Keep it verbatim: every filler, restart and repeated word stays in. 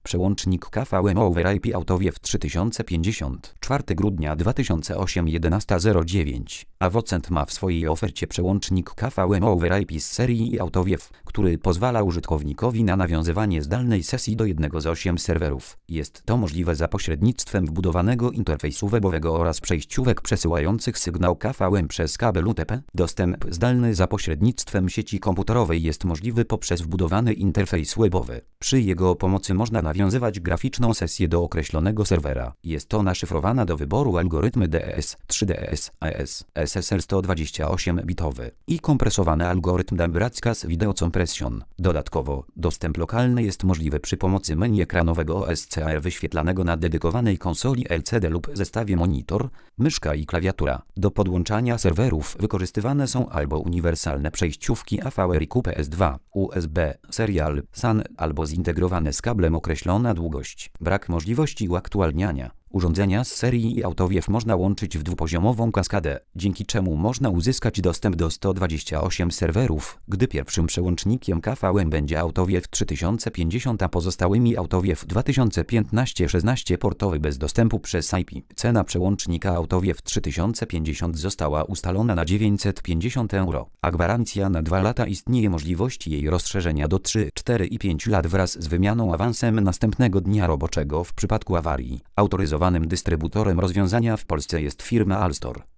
Przełącznik K V M over I P AutoWiew trzy tysiące pięćdziesiąt. czwartego grudnia dwa tysiące ósmego jedenasta zero dziewięć. Avocent ma w swojej ofercie przełącznik K V M over I P z serii AutoWiew, który pozwala użytkownikowi na nawiązywanie zdalnej sesji do jednego z ośmiu serwerów. Jest to możliwe za pośrednictwem wbudowanego interfejsu webowego oraz przejściówek przesyłających sygnał K V M przez kabel U T P. Dostęp zdalny za pośrednictwem sieci komputerowej jest możliwy poprzez wbudowany interfejs webowy. Przy jego pomocy można nawiązywać graficzną sesję do określonego serwera. Jest ona szyfrowana do wyboru algorytmy D E S, trzy D E S, A E S, S S L sto dwadzieścia osiem bitowy i kompresowany algorytm Broadcast Video Compression. Dodatkowo, dostęp lokalny jest możliwy przy pomocy menu ekranowego O S C R wyświetlanego na dedykowanej konsoli L C D lub zestawie monitor, myszka i klawiatura. Do podłączania serwerów wykorzystywane są albo uniwersalne przejściówki A V R I Q P S dwa, U S B, Serial, S A N albo zintegrowane z kablem określona długość. Brak możliwości uaktualniania urządzenia z serii AutoWiew można łączyć w dwupoziomową kaskadę, dzięki czemu można uzyskać dostęp do stu dwudziestu ośmiu serwerów, gdy pierwszym przełącznikiem K V M będzie AutoWiew trzy tysiące pięćdziesiąt, a pozostałymi AutoWiew dwa tysiące piętnaście szesnaście portowy bez dostępu przez I P. Cena przełącznika AutoWiew trzy tysiące pięćdziesiąt została ustalona na dziewięćset pięćdziesiąt euro, a gwarancja na dwa lata. Istnieje możliwość jej rozszerzenia do trzy, cztery i pięć lat wraz z wymianą awansem następnego dnia roboczego w przypadku awarii. Autoryzowanym dystrybutorem rozwiązania w Polsce jest firma Alstor.